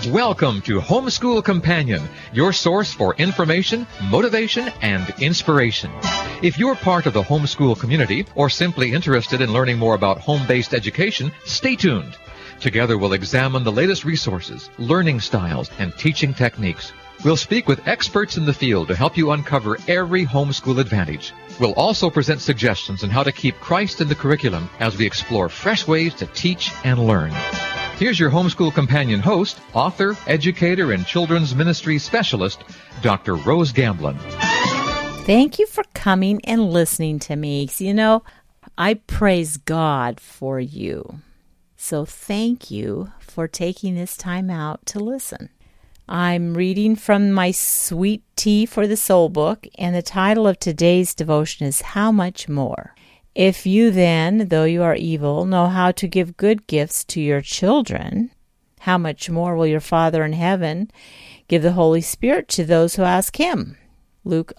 Welcome to Homeschool Companion, your source for information, motivation, and inspiration. If you're part of the homeschool community or simply interested in learning more about home-based education, stay tuned. Together we'll examine the latest resources, learning styles, and teaching techniques. We'll speak with experts in the field to help you uncover every homeschool advantage. We'll also present suggestions on how to keep Christ in the curriculum as we explore fresh ways to teach and learn. Here's your Homeschool Companion host, author, educator, and children's ministry specialist, Dr. Rose Gamblin. Thank you for coming and listening to me. You know, I praise God for you. So thank you for taking this time out to listen. I'm reading from my Sweet Tea for the Soul book, and the title of today's devotion is How Much More? If you then, though you are evil, know how to give good gifts to your children, how much more will your Father in heaven give the Holy Spirit to those who ask Him? Luke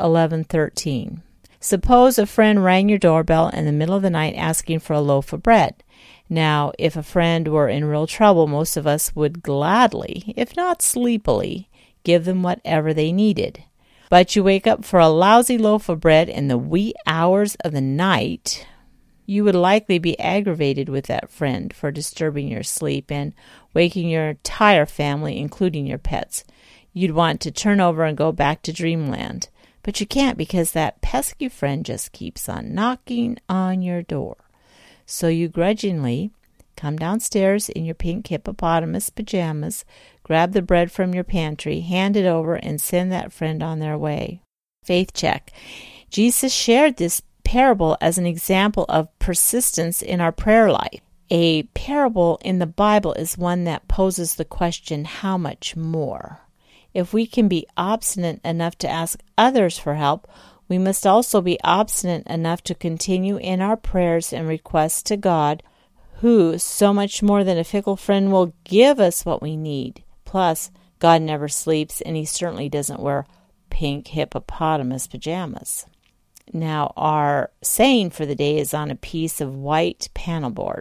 11:13. Suppose a friend rang your doorbell in the middle of the night asking for a loaf of bread. Now, if a friend were in real trouble, most of us would gladly, if not sleepily, give them whatever they needed. But you wake up for a lousy loaf of bread in the wee hours of the night, you would likely be aggravated with that friend for disturbing your sleep and waking your entire family, including your pets. You'd want to turn over and go back to dreamland. But you can't because that pesky friend just keeps on knocking on your door. So you grudgingly come downstairs in your pink hippopotamus pajamas, grab the bread from your pantry, hand it over, and send that friend on their way. Faith check. Jesus shared this parable as an example of persistence in our prayer life. A parable in the Bible is one that poses the question, how much more? If we can be obstinate enough to ask others for help, we must also be obstinate enough to continue in our prayers and requests to God, who, so much more than a fickle friend, will give us what we need. Plus, God never sleeps, and He certainly doesn't wear pink hippopotamus pajamas. Now, our saying for the day is on a piece of white panel board.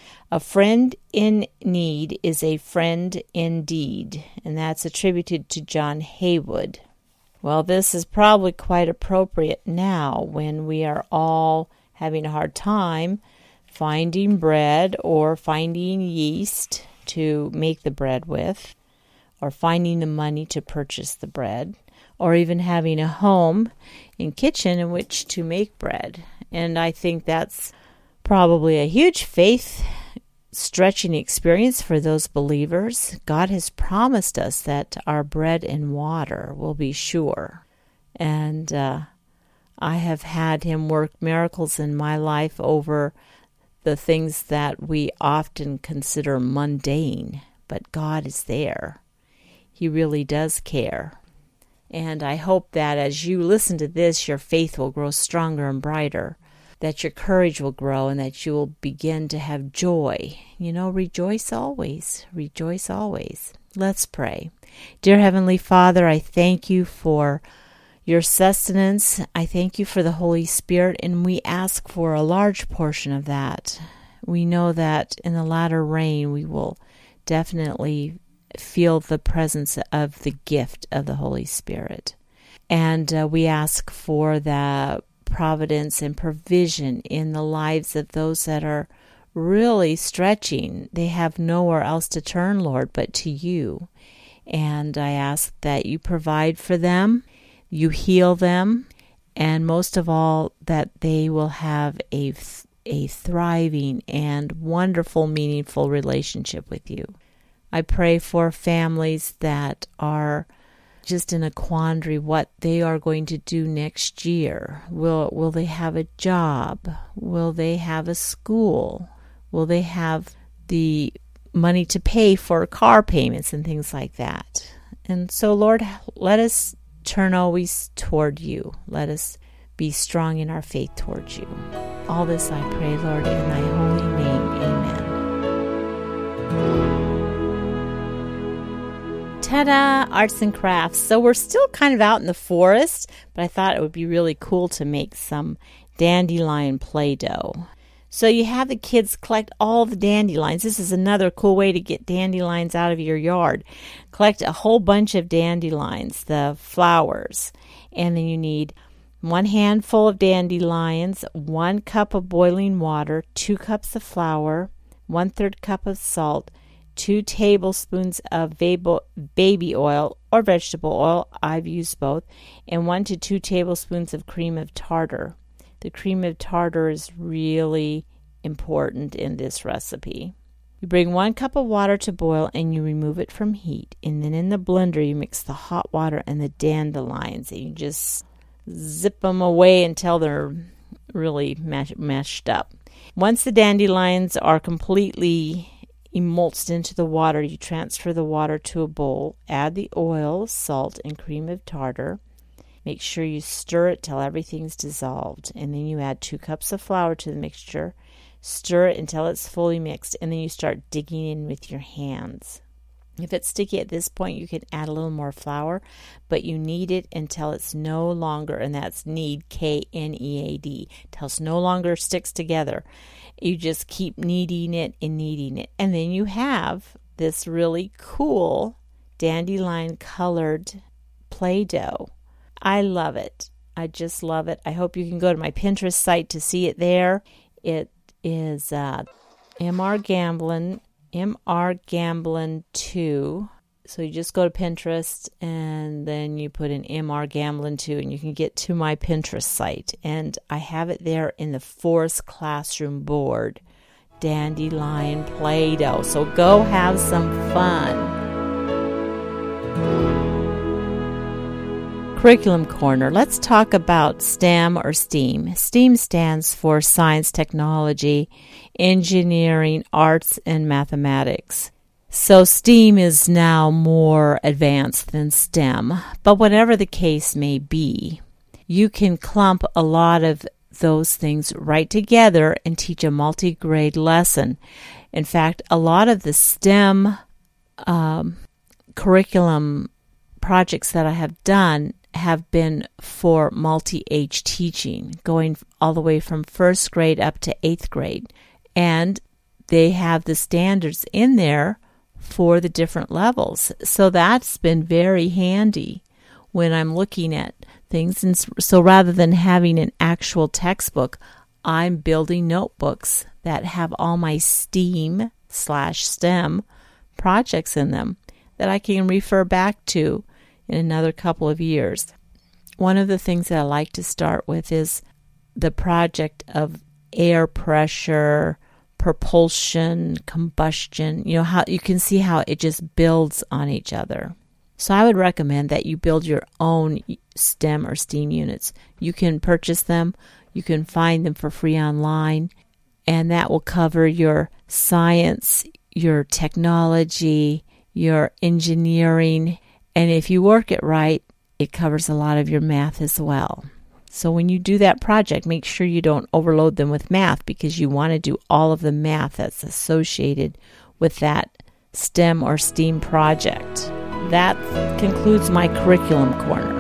A friend in need is a friend indeed, and that's attributed to John Haywood. Well, this is probably quite appropriate now when we are all having a hard time finding bread or finding yeast to make the bread with, or finding the money to purchase the bread, or even having a home and kitchen in which to make bread. And I think that's probably a huge faith stretching experience for those believers. God has promised us that our bread and water will be sure. And I have had Him work miracles in my life over the things that we often consider mundane, but God is there. He really does care. And I hope that as you listen to this, your faith will grow stronger and brighter, that your courage will grow, and that you will begin to have joy. You know, rejoice always. Rejoice always. Let's pray. Dear Heavenly Father, I thank you for your sustenance. I thank you for the Holy Spirit, and we ask for a large portion of that. We know that in the latter rain we will definitely feel the presence of the gift of the Holy Spirit. And we ask for the providence and provision in the lives of those that are really stretching. They have nowhere else to turn, Lord, but to you. And I ask that you provide for them, you heal them, and most of all, that they will have a thriving and wonderful, meaningful relationship with you. I pray for families that are just in a quandary what they are going to do next year. Will they have a job? Will they have a school? Will they have the money to pay for car payments and things like that? And so, Lord, let us turn always toward you. Let us be strong in our faith towards you. All this I pray, Lord, in thy holy name. Amen. Ta-da! Arts and crafts. So we're still kind of out in the forest, but I thought it would be really cool to make some dandelion Play-Doh. So you have the kids collect all the dandelions. This is another cool way to get dandelions out of your yard. Collect a whole bunch of dandelions, the flowers. And then you need 1 handful of dandelions, 1 cup of boiling water, 2 cups of flour, 1/3 cup of salt, 2 tablespoons of baby oil or vegetable oil, I've used both, and 1 to 2 tablespoons of cream of tartar. The cream of tartar is really important in this recipe. You bring 1 cup of water to boil and you remove it from heat. And then in the blender, you mix the hot water and the dandelions. And you just zip them away until they're really mashed up. Once the dandelions are completely emulsed into the water, you transfer the water to a bowl. Add the oil, salt, and cream of tartar. Make sure you stir it till everything's dissolved. And then you add 2 cups of flour to the mixture. Stir it until it's fully mixed. And then you start digging in with your hands. If it's sticky at this point, you can add a little more flour. But you knead it until it's no longer, and that's knead, K-N-E-A-D, till it's no longer sticks together. You just keep kneading it. And then you have this really cool dandelion colored Play-Doh. I love it. I just love it. I hope you can go to my Pinterest site to see it there. It is MR Gamblin 2. So you just go to Pinterest and then you put in MR Gamblin 2 and you can get to my Pinterest site. And I have it there in the Forest Classroom board. Dandelion Play-Doh. So go have some fun. Curriculum Corner. Let's talk about STEM or STEAM. STEAM stands for Science, Technology, Engineering, Arts, and Mathematics. So STEAM is now more advanced than STEM. But whatever the case may be, you can clump a lot of those things right together and teach a multi-grade lesson. In fact, a lot of the STEM curriculum projects that I have done have been for multi-age teaching, going all the way from 1st grade up to 8th grade. And they have the standards in there for the different levels. So that's been very handy when I'm looking at things. And so rather than having an actual textbook, I'm building notebooks that have all my STEAM/STEM projects in them that I can refer back to in another couple of years. One of the things that I like to start with is the project of air pressure, propulsion, combustion. You know, how you can see how it just builds on each other. So I would recommend that you build your own STEM or STEAM units. You can purchase them. You can find them for free online. And that will cover your science, your technology, your engineering. And if you work it right, it covers a lot of your math as well. So when you do that project, make sure you don't overload them with math because you want to do all of the math that's associated with that STEM or STEAM project. That concludes my curriculum corner.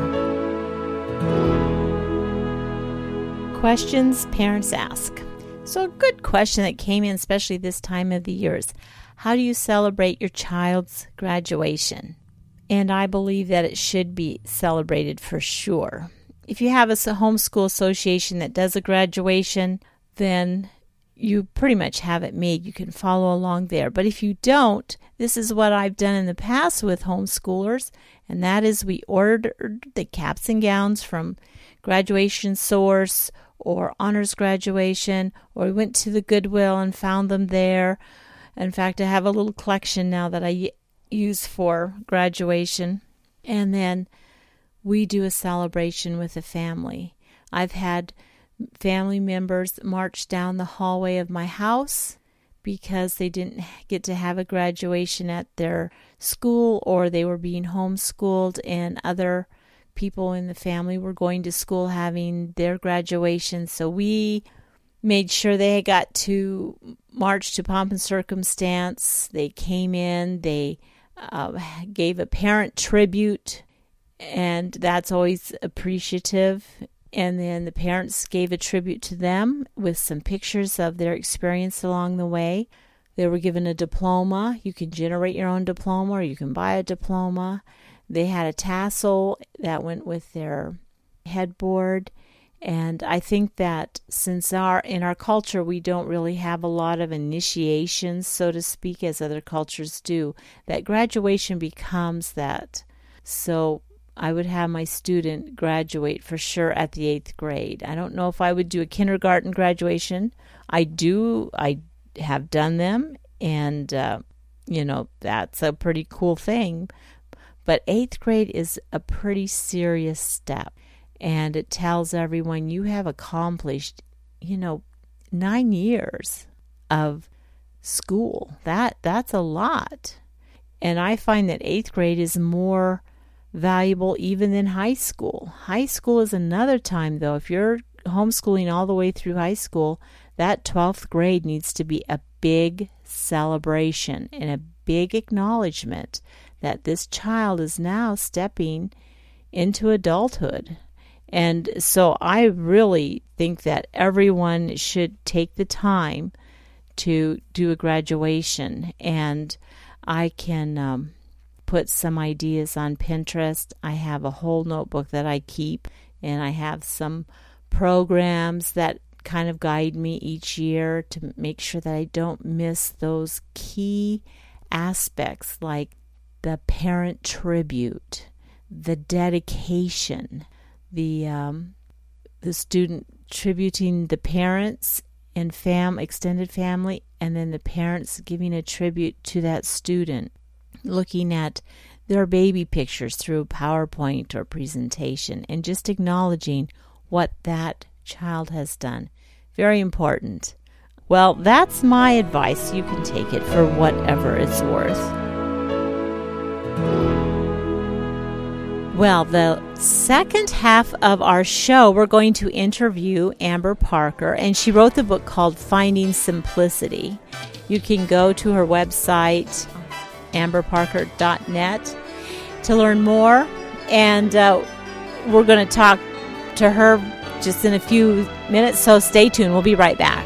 Questions parents ask. So a good question that came in, especially this time of the year, is how do you celebrate your child's graduation? And I believe that it should be celebrated for sure. If you have a homeschool association that does a graduation, then you pretty much have it made. You can follow along there. But if you don't, this is what I've done in the past with homeschoolers, and that is we ordered the caps and gowns from Graduation Source or Honors Graduation, or we went to the Goodwill and found them there. In fact, I have a little collection now that I use for graduation. And then we do a celebration with the family. I've had family members march down the hallway of my house because they didn't get to have a graduation at their school or they were being homeschooled, and other people in the family were going to school having their graduation. So we made sure they got to march to pomp and circumstance. They came in, they gave a parent tribute, and that's always appreciative And then the parents gave a tribute to them with some pictures of their experience along the way. They were given a diploma. You can generate your own diploma or you can buy a diploma. They had a tassel that went with their headboard. And I think that since in our culture we don't really have a lot of initiations, so to speak, as other cultures do, that graduation becomes that. So I would have my student graduate for sure at the 8th grade. I don't know if I would do a kindergarten graduation. I have done them, and, that's a pretty cool thing. But 8th grade is a pretty serious step, and it tells everyone you have accomplished, 9 years of school. That's a lot. And I find that 8th grade is more valuable even than high school. High school is another time, though. If you're homeschooling all the way through high school, that 12th grade needs to be a big celebration and a big acknowledgement that this child is now stepping into adulthood. And so I really think that everyone should take the time to do a graduation. And I can put some ideas on Pinterest. I have a whole notebook that I keep, and I have some programs that kind of guide me each year to make sure that I don't miss those key aspects like the parent tribute, the dedication, the student tributing the parents and extended family, and then the parents giving a tribute to that student, looking at their baby pictures through PowerPoint or presentation, and just acknowledging what that child has done. Very important. Well, that's my advice. You can take it for whatever it's worth. Well, the second half of our show, we're going to interview Amber Parker, and she wrote the book called Finding Simplicity. You can go to her website, amberparker.net, to learn more, and we're going to talk to her just in a few minutes, so stay tuned. We'll be right back.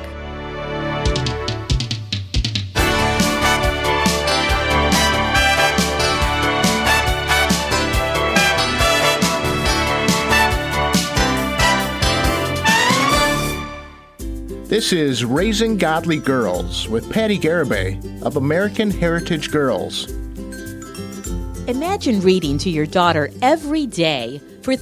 This is Raising Godly Girls with Patty Garibay of American Heritage Girls. Imagine reading to your daughter every day for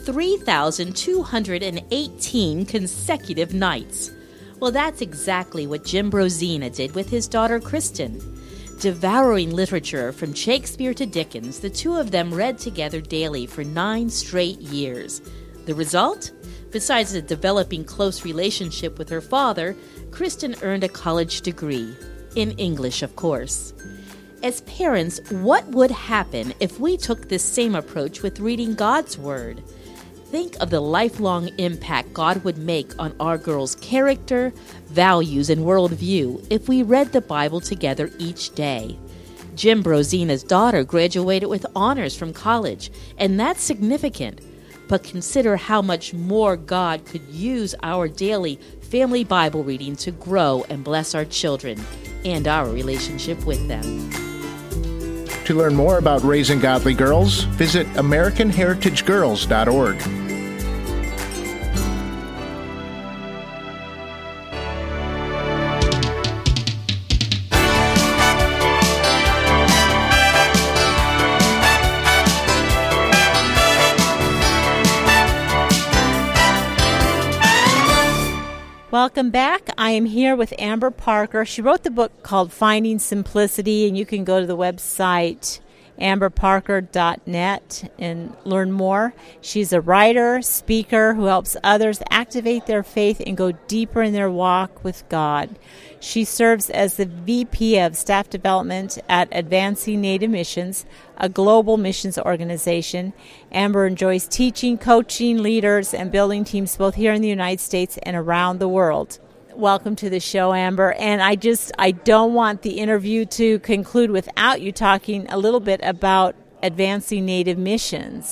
3,218 consecutive nights. Well, that's exactly what Jim Brozina did with his daughter Kristen. Devouring literature from Shakespeare to Dickens, the two of them read together daily for 9 straight years. The result? Besides a developing close relationship with her father, Kristen earned a college degree. In English, of course. As parents, what would happen if we took this same approach with reading God's Word? Think of the lifelong impact God would make on our girls' character, values, and worldview if we read the Bible together each day. Jim Brozina's daughter graduated with honors from college, and that's significant. But consider how much more God could use our daily family Bible reading to grow and bless our children and our relationship with them. To learn more about Raising Godly Girls, visit AmericanHeritageGirls.org. Welcome back. I am here with Amber Parker. She wrote the book called Finding Simplicity, and you can go to the website amberparker.net and learn more. She's a writer, speaker who helps others activate their faith and go deeper in their walk with God. She serves as the VP of Staff Development at Advancing Native Missions, a global missions organization. Amber enjoys teaching, coaching leaders, and building teams both here in the United States and around the world. Welcome to the show, Amber. And I don't want the interview to conclude without you talking a little bit about Advancing Native Missions.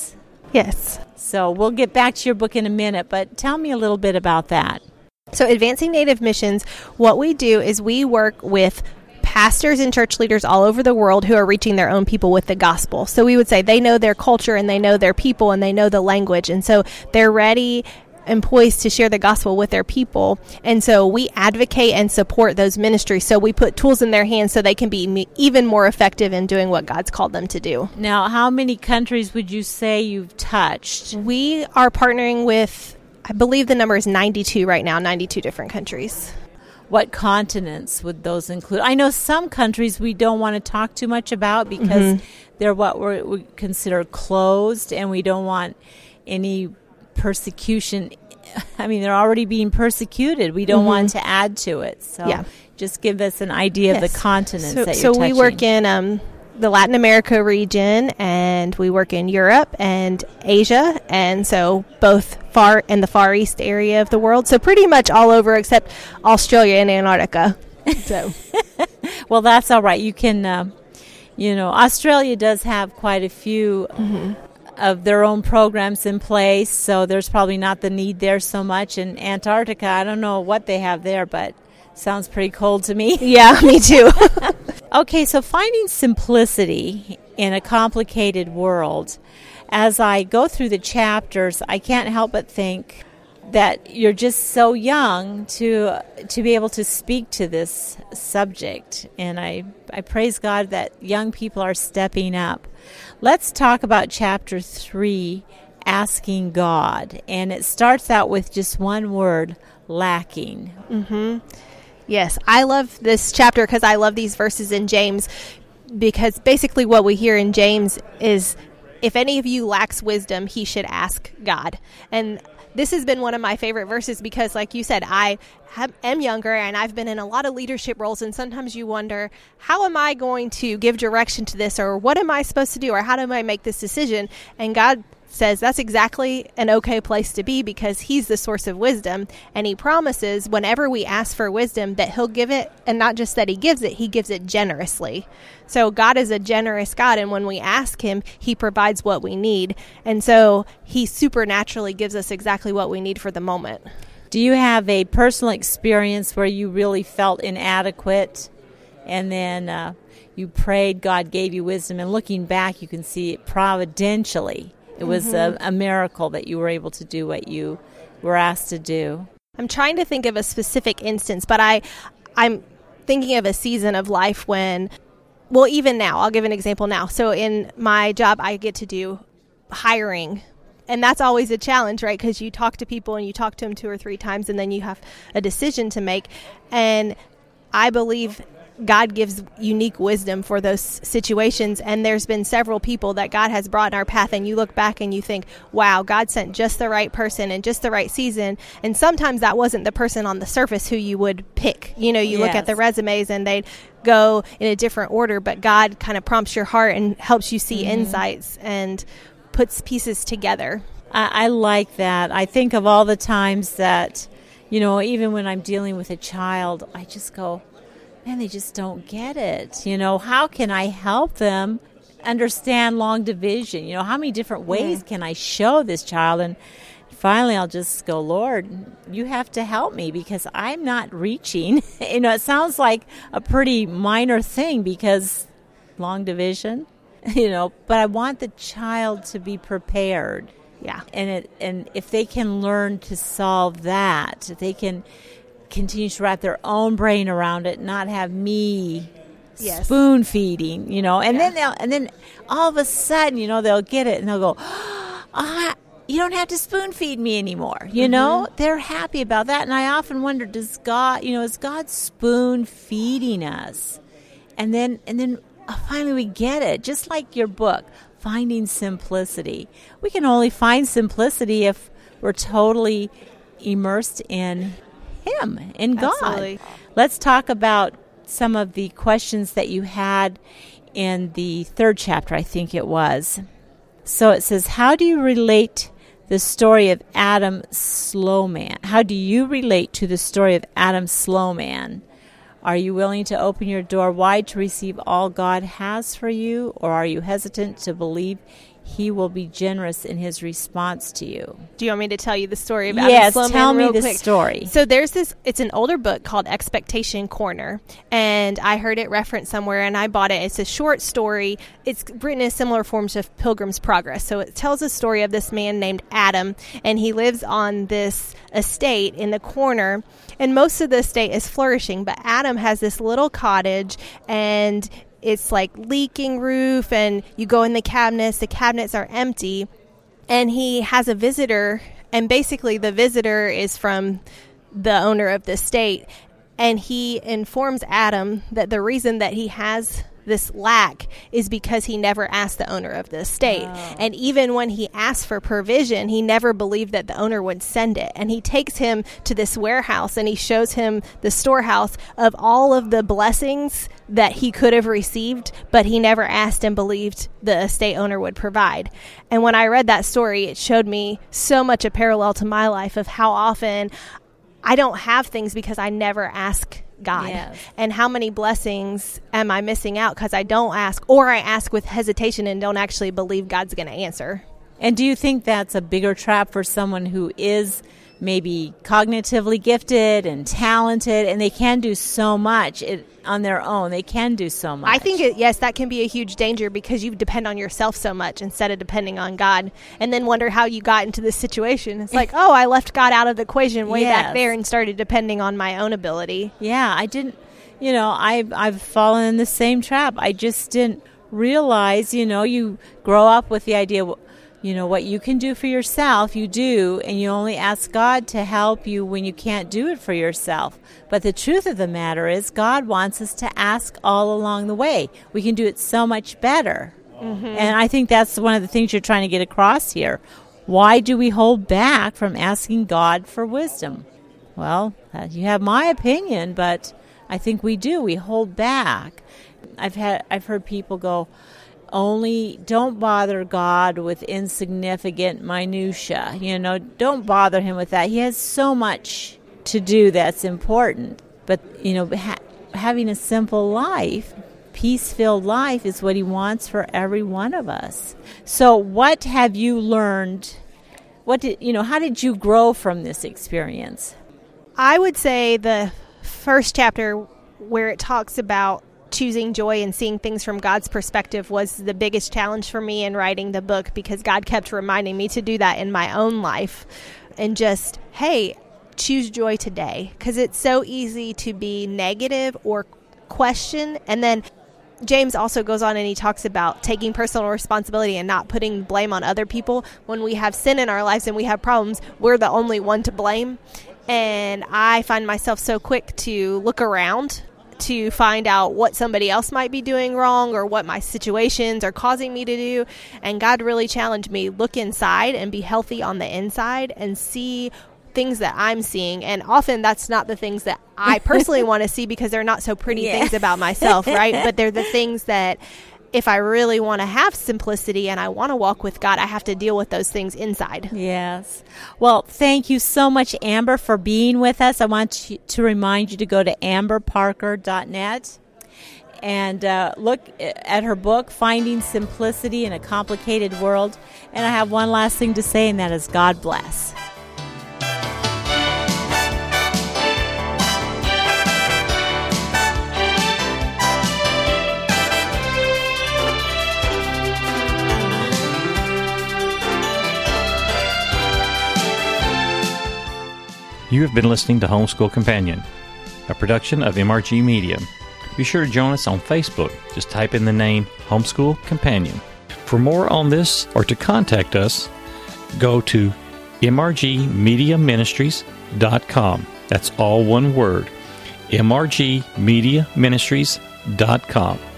Yes. So we'll get back to your book in a minute, but tell me a little bit about that. So Advancing Native Missions, what we do is we work with pastors and church leaders all over the world who are reaching their own people with the gospel. So we would say they know their culture and they know their people and they know the language. And so they're ready and poised to share the gospel with their people. And so we advocate and support those ministries. So we put tools in their hands so they can be even more effective in doing what God's called them to do. Now, how many countries would you say you've touched? We are partnering with, I believe the number is 92 right now, 92 different countries. What continents would those include? I know some countries we don't want to talk too much about because they're what we consider closed, and we don't want any persecution. I mean, they're already being persecuted. We don't want to add to it. So just give us an idea of the continents that you're touching. So we work in the Latin America region, and we work in Europe and Asia, and so both far in the Far East area of the world. So pretty much all over except Australia and Antarctica. So, well, that's all right. You can, Australia does have quite a few of their own programs in place, so there's probably not the need there so much. And Antarctica, I don't know what they have there, but sounds pretty cold to me. Yeah, me too. Okay, so finding simplicity in a complicated world. As I go through the chapters, I can't help but think that you're just so young to be able to speak to this subject. And I praise God that young people are stepping up. Let's talk about chapter 3, Asking God. And it starts out with just one word, lacking. Yes, I love this chapter because I love these verses in James, because basically what we hear in James is, if any of you lacks wisdom, he should ask God. And this has been one of my favorite verses because, like you said, I am younger and I've been in a lot of leadership roles, and sometimes you wonder, how am I going to give direction to this, or what am I supposed to do, or how do I make this decision? And God says that's exactly an okay place to be, because he's the source of wisdom, and he promises whenever we ask for wisdom that he'll give it, and not just that he gives it generously. So God is a generous God, and when we ask him, he provides what we need, and so he supernaturally gives us exactly what we need for the moment. Do you have a personal experience where you really felt inadequate, and then you prayed, God gave you wisdom, and looking back you can see it providentially? It was a miracle that you were able to do what you were asked to do. I'm trying to think of a specific instance, but I'm thinking of a season of life when, well, even now, I'll give an example now. So in my job, I get to do hiring, and that's always a challenge, right? Because you talk to people and you talk to them 2 or 3 times, and then you have a decision to make. And I believe God gives unique wisdom for those situations, and there's been several people that God has brought in our path, and you look back and you think, wow, God sent just the right person in just the right season. And sometimes that wasn't the person on the surface who you would pick. You look at the resumes and they'd go in a different order, but God kind of prompts your heart and helps you see insights and puts pieces together. I like that. I think of all the times that, even when I'm dealing with a child, I just go, man, they just don't get it. How can I help them understand long division? How many different ways can I show this child? And finally, I'll just go, Lord, you have to help me because I'm not reaching. It sounds like a pretty minor thing because long division, but I want the child to be prepared. Yeah. And if they can learn to solve that, if they can continue to wrap their own brain around it, not have me spoon feeding, and then all of a sudden, they'll get it and they'll go, you don't have to spoon feed me anymore. They're happy about that. And I often wonder, does God, is God spoon feeding us? And then finally we get it. Just like your book, Finding Simplicity. We can only find simplicity if we're totally immersed in him, in God. Absolutely. Let's talk about some of the questions that you had in the 3rd chapter, I think it was. So it says, how do you relate the story of Adam Slowman? How do you relate to the story of Adam Slowman? Are you willing to open your door wide to receive all God has for you, or are you hesitant to believe he will be generous in his response to you. Do you want me to tell you the story of Yes, Adam Sloman tell me real the quick? story. So there's it's an older book called Expectation Corner, and I heard it referenced somewhere, and I bought it. It's a short story. It's written in similar forms to Pilgrim's Progress. So it tells a story of this man named Adam, and he lives on this estate in the corner, and most of the estate is flourishing, but Adam has this little cottage, and it's like leaking roof, and you go in the cabinets are empty, and he has a visitor, and basically the visitor is from the owner of the estate, and he informs Adam that the reason that he has this lack is because he never asked the owner of the estate. Oh. And even when he asked for provision, he never believed that the owner would send it. And he takes him to this warehouse, and he shows him the storehouse of all of the blessings that he could have received, but he never asked and believed the estate owner would provide. And when I read that story, it showed me so much a parallel to my life of how often I don't have things because I never ask God. Yes. And how many blessings am I missing out because I don't ask, or I ask with hesitation and don't actually believe God's going to answer. And do you think that's a bigger trap for someone who is maybe cognitively gifted and talented, and they can do so much on their own? They can do so much. I think, yes, that can be a huge danger because you depend on yourself so much instead of depending on God, and then wonder how you got into this situation. It's like, oh, I left God out of the equation way back there and started depending on my own ability. Yeah, I didn't, I've fallen in the same trap. I just didn't realize, you grow up with the idea, what you can do for yourself, you do, and you only ask God to help you when you can't do it for yourself. But the truth of the matter is God wants us to ask all along the way. We can do it so much better. Mm-hmm. And I think that's one of the things you're trying to get across here. Why do we hold back from asking God for wisdom? Well, you have my opinion, but I think we do. We hold back. I've heard people go, only don't bother God with insignificant minutia. Don't bother him with that. He has so much to do that's important. But, having a simple life, peace-filled life is what he wants for every one of us. So what have you learned? How did you grow from this experience? I would say the first chapter where it talks about choosing joy and seeing things from God's perspective was the biggest challenge for me in writing the book, because God kept reminding me to do that in my own life and just, hey, choose joy today, because it's so easy to be negative or question. And then James also goes on and he talks about taking personal responsibility and not putting blame on other people. When we have sin in our lives and we have problems, we're the only one to blame. And I find myself so quick to look around to find out what somebody else might be doing wrong or what my situations are causing me to do. And God really challenged me, look inside and be healthy on the inside and see things that I'm seeing. And often that's not the things that I personally want to see, because they're not so pretty things about myself, right? But they're the things that if I really want to have simplicity and I want to walk with God, I have to deal with those things inside. Yes. Well, thank you so much, Amber, for being with us. I want to remind you to go to amberparker.net and look at her book, Finding Simplicity in a Complicated World. And I have one last thing to say, and that is God bless. You have been listening to Homeschool Companion, a production of MRG Media. Be sure to join us on Facebook. Just type in the name Homeschool Companion. For more on this or to contact us, go to mrgmediaministries.com. That's all one word, mrgmediaministries.com.